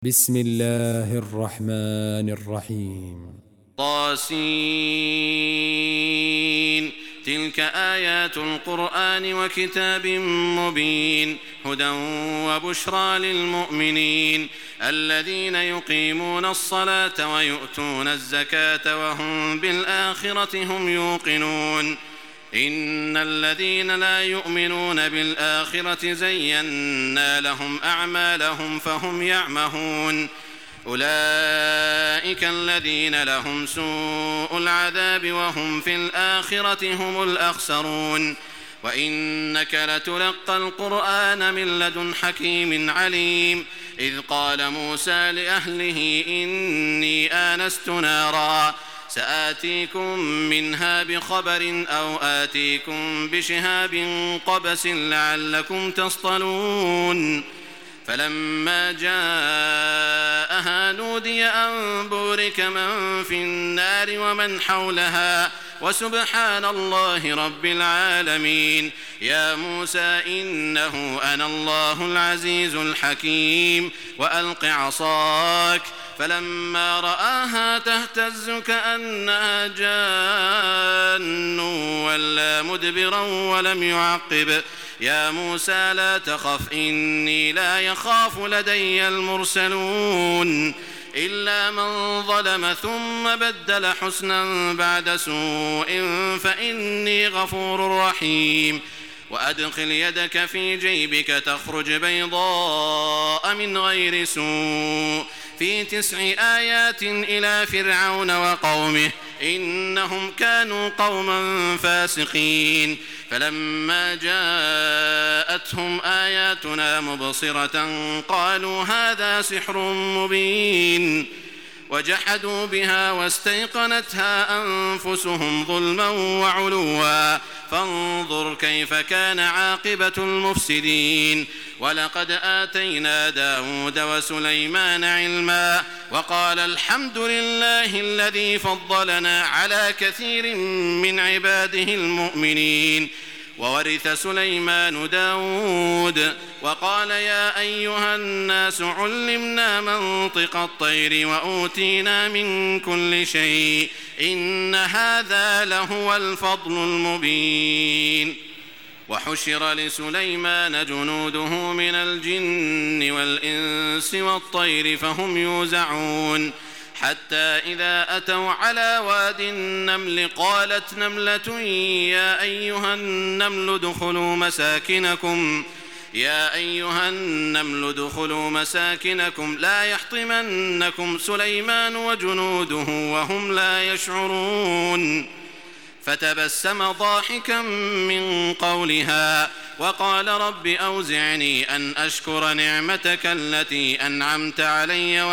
بسم الله الرحمن الرحيم طاسين. تلك آيات القرآن وكتاب مبين هدى وبشرى للمؤمنين الذين يقيمون الصلاة ويؤتون الزكاة وهم بالآخرة هم يوقنون. إن الذين لا يؤمنون بالآخرة زينا لهم أعمالهم فهم يعمهون. أولئك الذين لهم سوء العذاب وهم في الآخرة هم الأخسرون. وإنك لتلقى القرآن من لدن حكيم عليم. إذ قال موسى لأهله إني آنست نارا سآتيكم منها بخبر أو آتيكم بشهاب قبس لعلكم تصطلون. فلما جاءها نودي أن بورك من في النار ومن حولها وسبحان الله رب العالمين. يا موسى إنه أنا الله العزيز الحكيم وألق عصاك. فلما رآها تهتز كأنها جان ولا مدبرا ولم يعقب. يا موسى لا تخف إني لا يخاف لدي المرسلون. إلا من ظلم ثم بدل حسنا بعد سوء فإني غفور رحيم. وأدخل يدك في جيبك تخرج بيضاء من غير سوء في 9 آيات إلى فرعون وقومه إنهم كانوا قوما فاسقين. فلما جاءتهم آياتنا مبصرة قالوا هذا سحر مبين. وجحدوا بها واستيقنتها أنفسهم ظلما وعلوا فانظر كيف كان عاقبة المفسدين. ولقد آتينا داود وسليمان علما وقال الحمد لله الذي فضلنا على كثير من عباده المؤمنين. وورث سليمان داود وقال يا أيها الناس علمنا منطق الطير وأوتينا من كل شيء إن هذا لهو الفضل المبين. وحشر لسليمان جنوده من الجن والإنس والطير فهم يوزعون. حتى إذا أتوا على واد النمل قالت نملة يا أيها النمل ادخلوا مساكنكم لا يحطمنكم سليمان وجنوده وهم لا يشعرون. فتبسم ضاحكا من قولها وقال رب أوزعني أن أشكر نعمتك التي أنعمت علي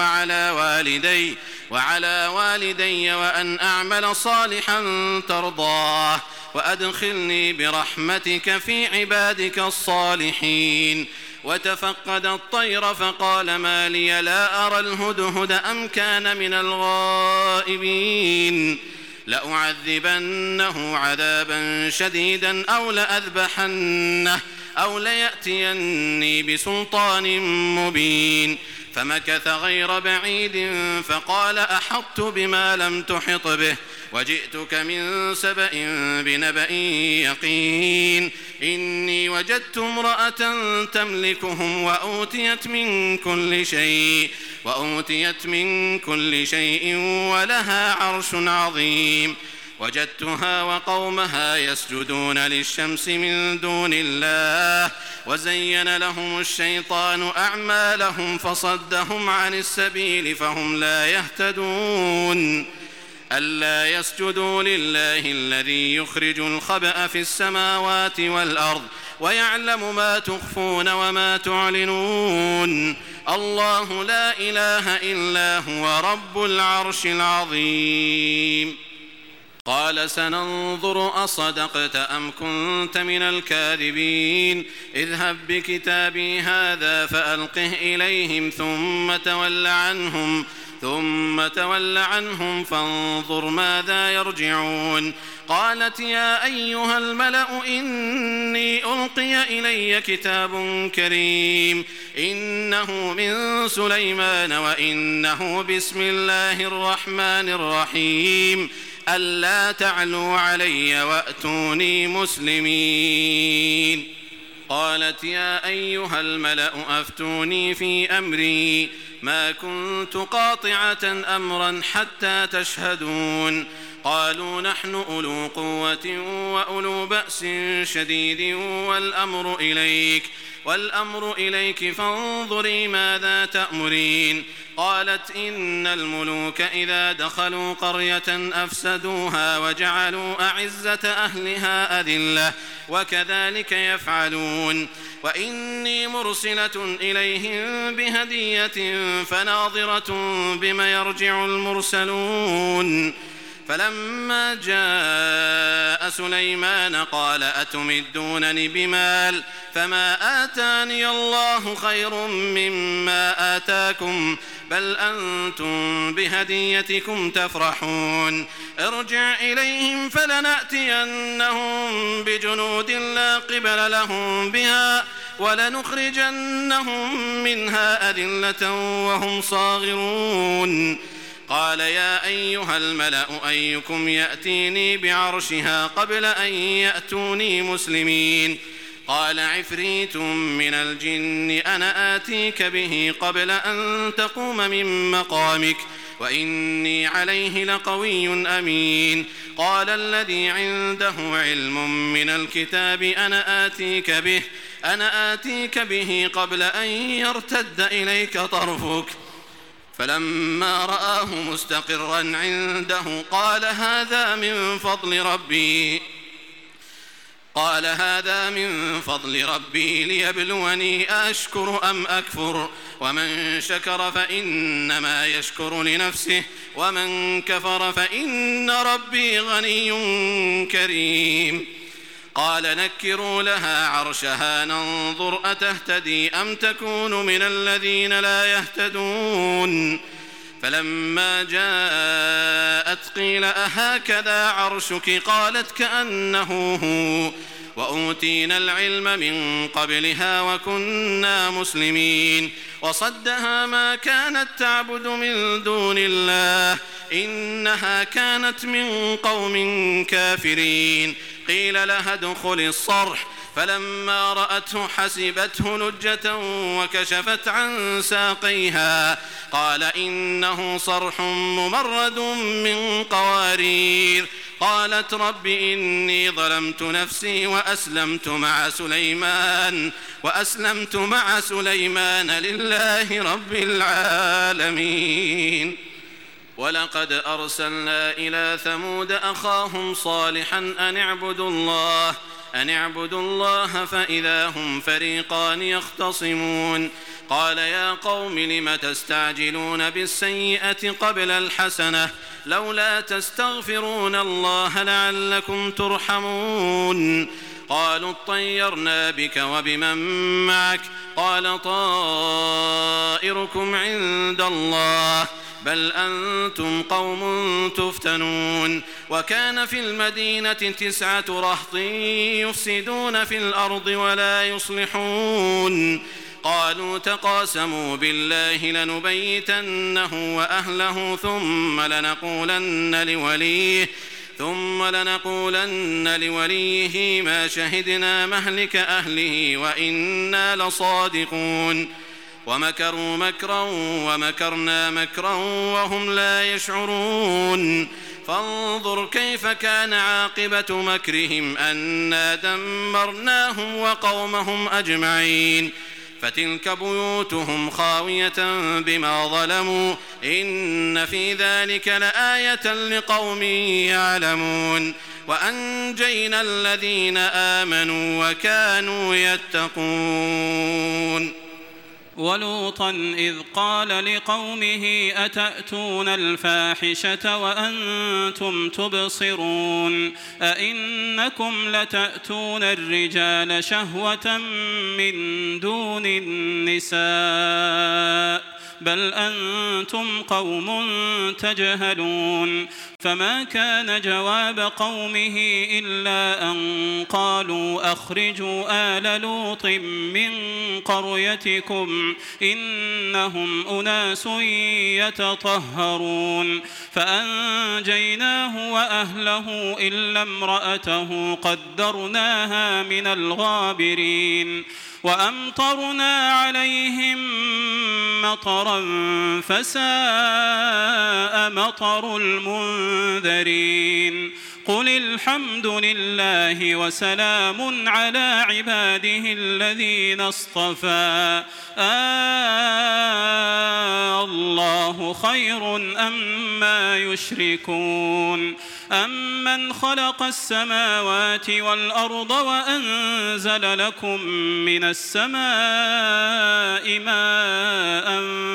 وعلى والدي وأن أعمل صالحا ترضاه وأدخلني برحمتك في عبادك الصالحين. وتفقد الطير فقال ما لي لا أرى الهدهد أم كان من الغائبين. لأعذبنه عذابا شديدا أو لأذبحنه أو ليأتيني بسلطان مبين. فمكث غير بعيد فقال أحطت بما لم تحط به وجئتك من سبأ بنبأ يقين. إني وجدت امرأة تملكهم وأوتيت من كل شيء ولها عرش عظيم. وجدتها وقومها يسجدون للشمس من دون الله وزين لهم الشيطان أعمالهم فصدهم عن السبيل فهم لا يهتدون. ألا يسجدوا لله الذي يخرج الخبأ في السماوات والأرض ويعلم ما تخفون وما تعلنون. الله لا إله إلا هو رب العرش العظيم. قال سننظر أصدقت أم كنت من الكاذبين. اذهب بكتابي هذا فألقه إليهم ثم تول عنهم فانظر ماذا يرجعون. قالت يا أيها الملأ إني ألقي إلي كتاب كريم إنه من سليمان وإنه بسم الله الرحمن الرحيم ألا تعلوا علي وأتوني مسلمين. قالت يا أيها الملأ أفتوني في أمري ما كنت قاطعة أمرا حتى تشهدون. قالوا نحن أولو قوة وأولو بأس شديد والأمر إليك فانظري ماذا تأمرين. قالت إن الملوك إذا دخلوا قرية أفسدوها وجعلوا أعزة أهلها أذلة وكذلك يفعلون. وإني مرسلة إليهم بهدية فناظرة بما يرجع المرسلون. فلما جاء سليمان قال أتمدونني بمال فما آتاني الله خير مما آتاكم بل أنتم بهديتكم تفرحون. ارجع إليهم فلنأتينهم بجنود لا قبل لهم بها ولنخرجنهم منها أذلة وهم صاغرون. قال يا أيها الملأ أيكم يأتيني بعرشها قبل أن يأتوني مسلمين. قال عفريت من الجن أنا آتيك به قبل أن تقوم من مقامك وإني عليه لقوي أمين. قال الذي عنده علم من الكتاب أنا آتيك به قبل أن يرتد إليك طرفك. فلما رآه مستقرا عنده قال هذا من فضل ربي ليبلوني أشكر أم أكفر ومن شكر فإنما يشكر لنفسه ومن كفر فإن ربي غني كريم. قال نكروا لها عرشها ننظر أتهتدي أم تكون من الذين لا يهتدون. فلما جاءت قيل أهكذا عرشك قالت كأنه هو وأوتينا العلم من قبلها وكنا مسلمين. وصدها ما كانت تعبد من دون الله إنها كانت من قوم كافرين. قيل لها ادخل الصرح فلما رأته حسبته لجة وكشفت عن ساقيها قال إنه صرح ممرد من قوارير. قالت رب إني ظلمت نفسي وأسلمت مع سليمان لله رب العالمين. ولقد أرسلنا إلى ثمود أخاهم صالحا أن اعبدوا الله فإذا هم فريقان يختصمون. قال يا قوم لم تستعجلون بالسيئة قبل الحسنة لولا تستغفرون الله لعلكم ترحمون. قالوا اطيرنا بك وبمن معك قال طائركم عند الله بل أنتم قوم تفتنون. وكان في المدينة 9 رهط يفسدون في الأرض ولا يصلحون. قالوا تقاسموا بالله لنبيتنه وأهله ثم لنقولن لوليه ما شهدنا مهلك أهله وإنا لصادقون. ومكروا مكرا ومكرنا مكرا وهم لا يشعرون. فانظر كيف كان عاقبة مكرهم أنا دمرناهم وقومهم أجمعين. فتلك بيوتهم خاوية بما ظلموا إن في ذلك لآية لقوم يعلمون. وأنجينا الذين آمنوا وكانوا يتقون. ولوطا إذ قال لقومه أتأتون الفاحشة وأنتم تبصرون أئنكم لتأتون الرجال شهوة من دون النساء بل أنتم قوم تجهلون فما كان جواب قومه إلا أن قالوا أخرجوا آل لوط من قريتكم إنهم أناس يتطهرون فأنجيناه وأهله إلا امرأته قدرناها من الغابرين وأمطرنا عليهم مطرا فساء مطر المنذرين قل الحمد لله وسلام على عباده الذين اصطفى الله خير أما يشركون أمن خلق السماوات والأرض وأنزل لكم من السماء ماء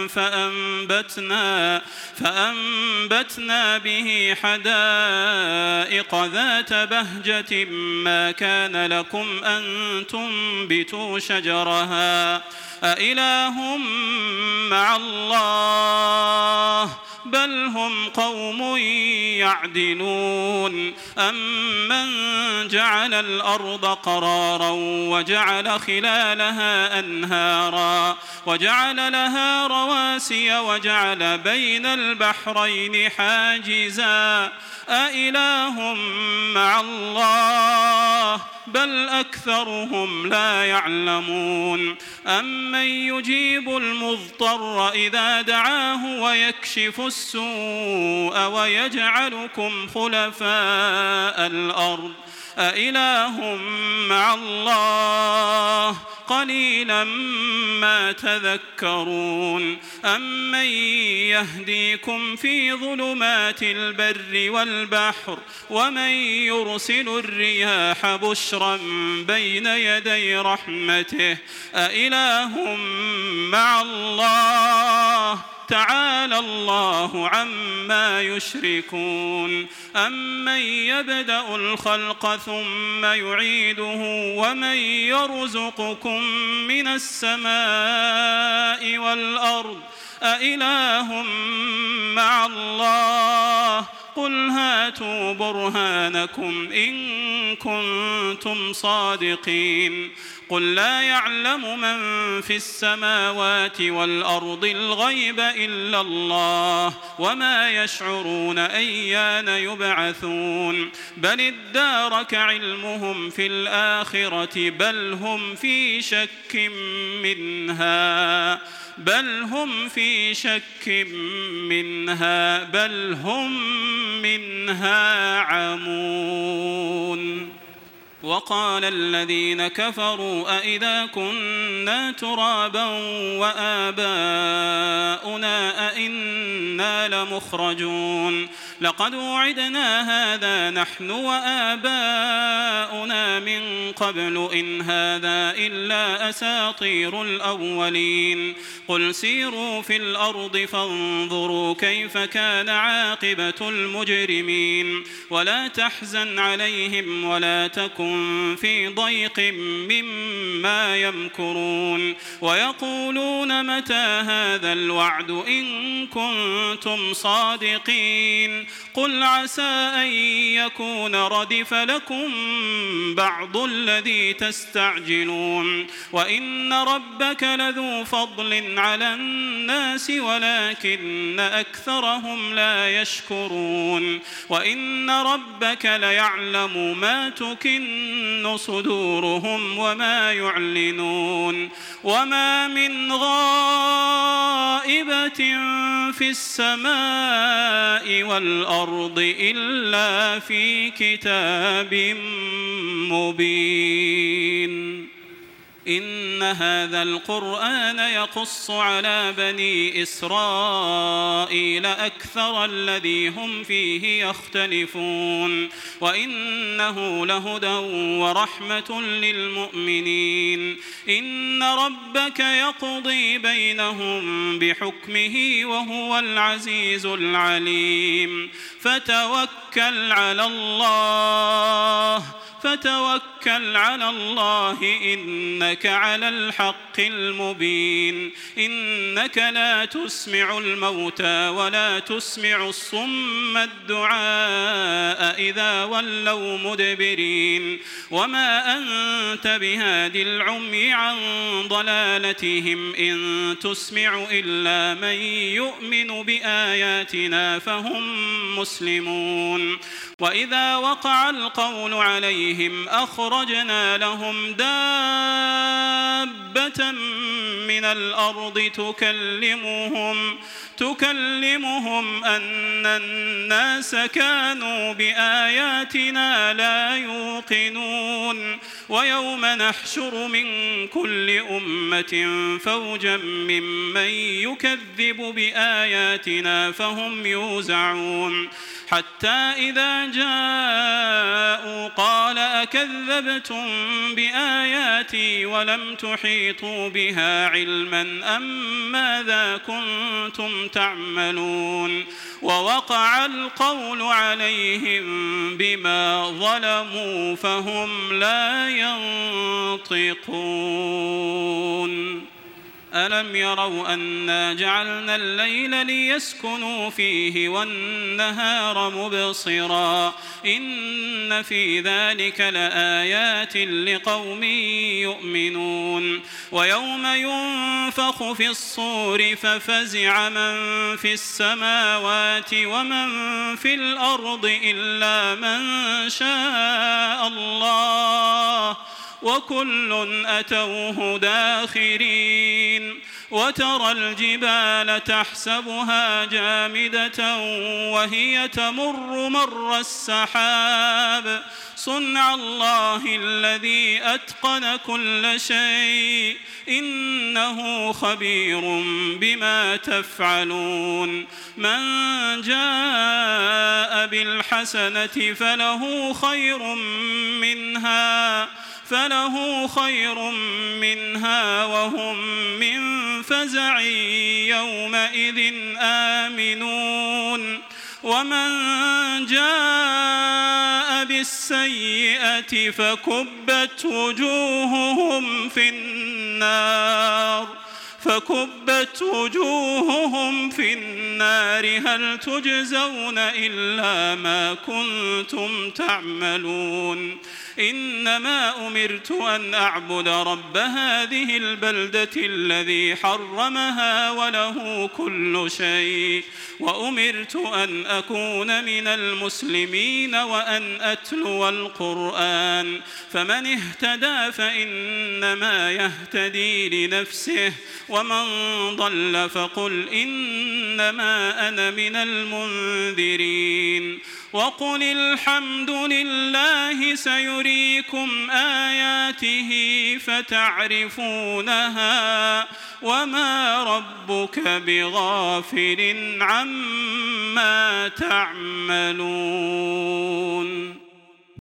فأنبتنا به حدائق ذات بهجة ما كان لكم أن تنبتوا شجرها أإله مع الله بل هم قوم يعدلون أمن جعل الأرض قرارا وجعل خلالها أنهارا وجعل لها رواسي وجعل بين البحرين حاجزا أإله مع الله بل أكثرهم لا يعلمون أمن يجيب المضطر إذا دعاه ويكشف السوء ويجعلكم خلفاء الأرض أإله مع الله قليلا ما تذكرون أمن يهديكم في ظلمات البر والبحر ومن يرسل الرياح بشرا بين يدي رحمته أإله مع الله تعالى الله عما يشركون أمن يبدأ الخلق ثم يعيده ومن يرزقكم من السماء والأرض أإله مع الله قل هاتوا برهانكم إن كنتم صادقين قل لا يعلم من في السماوات والأرض الغيب إلا الله وما يشعرون أيان يبعثون بل ادارك علمهم في الآخرة بل هم في شك منها بل هم منها عمون وقال الذين كفروا أئذا كنا ترابا وآباؤنا أئنا لمخرجون لقد وعدنا هذا نحن وآباؤنا من قبل إن هذا إلا أساطير الأولين قل سيروا في الأرض فانظروا كيف كان عاقبة المجرمين ولا تحزن عليهم ولا تكن في ضيق مما يمكرون ويقولون متى هذا الوعد إن كنتم صادقين قل عسى أن يكون ردف لكم بعض الذي تستعجلون وإن ربك لذو فضل على الناس ولكن أكثرهم لا يشكرون وإن ربك ليعلم ما تكن صدورهم وما يعلنون وما من غائبة في السماء والأرض إلا في كتاب مبين إن هذا القرآن يقص على بني إسرائيل أكثر الذي هم فيه يختلفون وإنه لهدى ورحمة للمؤمنين إن ربك يقضي بينهم بحكمه وهو العزيز العليم فتوكل على الله فتوكل على الله إنك على الحق المبين. إنك لا تسمع الموتى ولا تسمع الصم الدعاء إذا ولوا مدبرين. وما أنت بهاد العمي عن ضلالتهم إن تسمع إلا من يؤمن بآياتنا فهم مسلمون. وإذا وقع القول عليهم أخرجنا لهم دابة من الأرض تكلمهم أن الناس كانوا بآياتنا لا يوقنون. ويوم نحشر من كل أمة فوجا ممن يكذب بآياتنا فهم يوزعون. حتى إذا جاءوا قال أكذبتم بآياتي ولم تحيطوا بها علما أم ماذا كنتم تعملون. ووقع القول عليهم بما ظلموا فهم لا ينطقون. ألم يروا أنا جعلنا الليل ليسكنوا فيه والنهار مبصرا إن في ذلك لآيات لقوم يؤمنون. ويوم ينفخ في الصور ففزع من في السماوات ومن في الأرض إلا من شاء الله وكل أتوه داخرين. وترى الجبال تحسبها جامدة وهي تمر مر السحاب صنع الله الذي أتقن كل شيء إنه خبير بما تفعلون. من جاء بالحسنة فله خير منها وهم من فزع يومئذ آمنون. ومن جاء بالسيئة فكبت وجوههم في النار هل تجزون إلا ما كنتم تعملون. إنما أمرت أن أعبد رب هذه البلدة الذي حرمها وله كل شيء وأمرت أن أكون من المسلمين وأن أتلو القرآن فمن اهتدى فإنما يهتدي لنفسه ومن ضل فقل إنما أنا من المنذرين. وقل الحمد لله سيريكم آياته فتعرفونها وما ربك بغافل عما تعملون.